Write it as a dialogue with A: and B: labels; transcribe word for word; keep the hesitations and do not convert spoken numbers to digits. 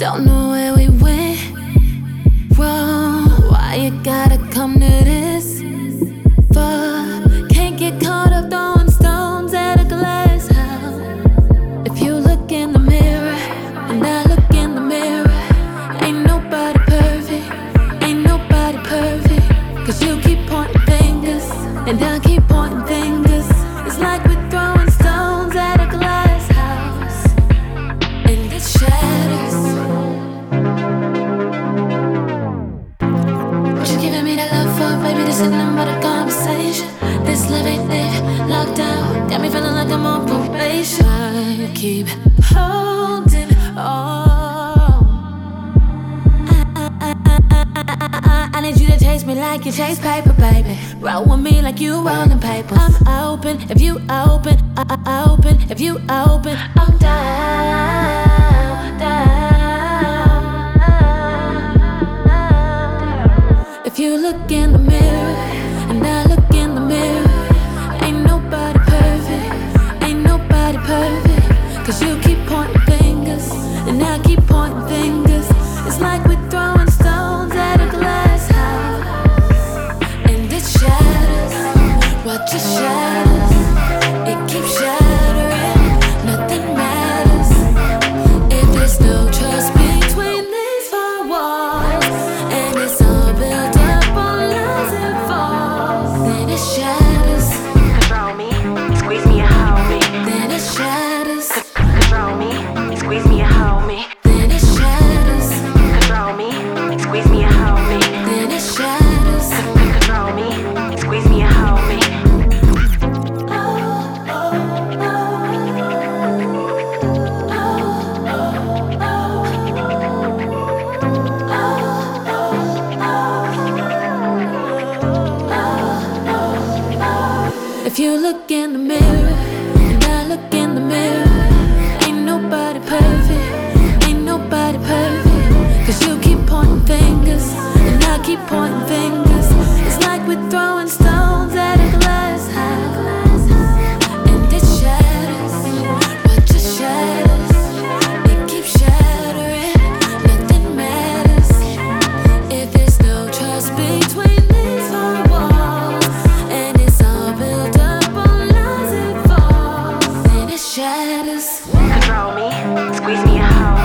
A: Don't know where we went wrong. Why you gotta come to this far? Can't get caught up throwing stones at a glass house. If you look in the mirror and I look in the mirror, ain't nobody perfect, ain't nobody perfect. Cause you keep pointing fingers and I keep pointing fingers. It's like we're throwing stones at a glass house and it shatters. What you giving me that love for, baby? This ain't nothing but a conversation. This love ain't there, locked down. Got me feeling like I'm on probation. I keep holding on. I, I, I, I, I, I need you to chase me like you chase paper, baby. Roll with me like you rolling paper. I'm open if you open. I, I open if you open. I'm down, down. If you look in the mirror and I look in the mirror, ain't nobody perfect, ain't nobody perfect. Cause you keep pointing fingers and I keep pointing fingers. It's like we're throwing stones at a glass house and it shatters. Watch it shatters. It keeps shattering. Nothing matters if there's no trust between these four walls and it's all built up on lies and falls. Then it shatters.
B: Control me, squeeze me and hold me.
A: Then it shatters.
B: Control me, squeeze me and hold me.
A: Then it shatters.
B: Control me, squeeze me and hold me.
A: Then it shatters.
B: Control me, squeeze me and hold me.
A: If you look in the mirror and I look in the mirror, ain't nobody perfect, ain't nobody perfect. Cause you keep pointing fingers and I keep pointing fingers. It's like we're throwing stones at a glass house and it shatters. Watch it shatters. It keeps shattering. Nothing matters if there's no trust between these four walls and it's all built up on lies and falls. Then it shatters.
B: Control me, squeeze me and hold me.